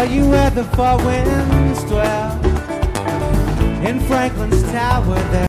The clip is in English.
you where the four winds dwell, in Franklin's tower there.